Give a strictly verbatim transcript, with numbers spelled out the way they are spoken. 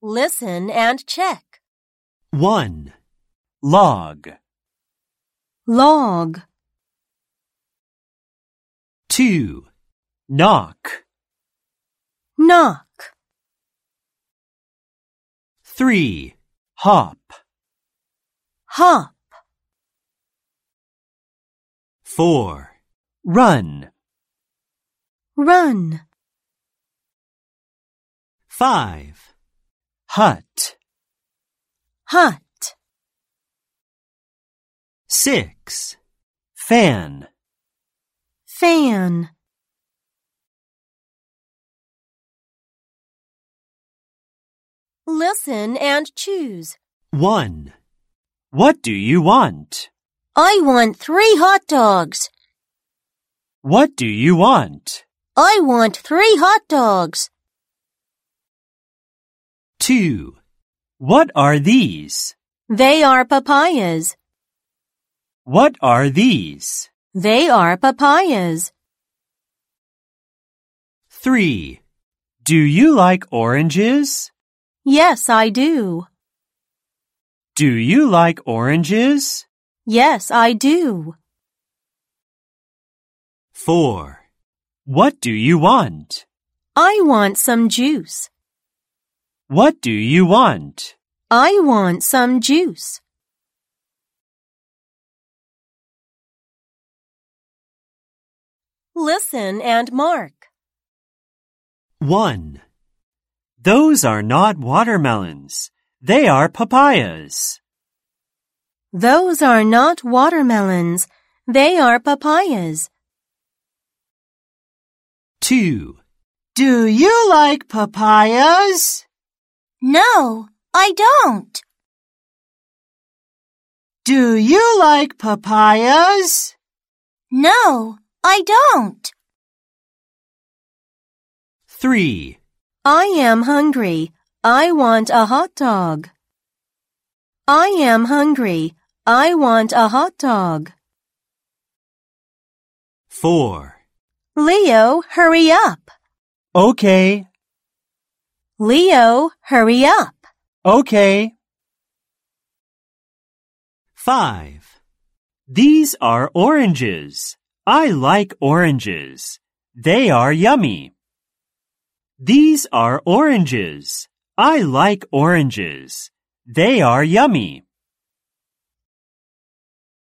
Listen and check. one. Log. Log. two. Knock. Knock. three. Hop. Hop. four. Run. Run. five. Hut. Hut. six. Fan. Fan. Listen and choose. one. What do you want? I want three hot dogs. What do you want? I want three hot dogs. two. What are these? They are papayas. What are these? They are papayas. three. Do you like oranges? Yes, I do. Do you like oranges? Yes, I do. four. What do you want? I want some juice. What do you want? I want some juice. Listen and mark. one. Those are not watermelons. They are papayas. Those are not watermelons. They are papayas. two. Do you like papayas? No, I don't. Do you like papayas? No, I don't. three. I am hungry. I want a hot dog. I am hungry. I want a hot dog. four. Leo, hurry up. Okay. Leo, hurry up. Okay. five. These are oranges. I like oranges. They are yummy. These are oranges. I like oranges. They are yummy.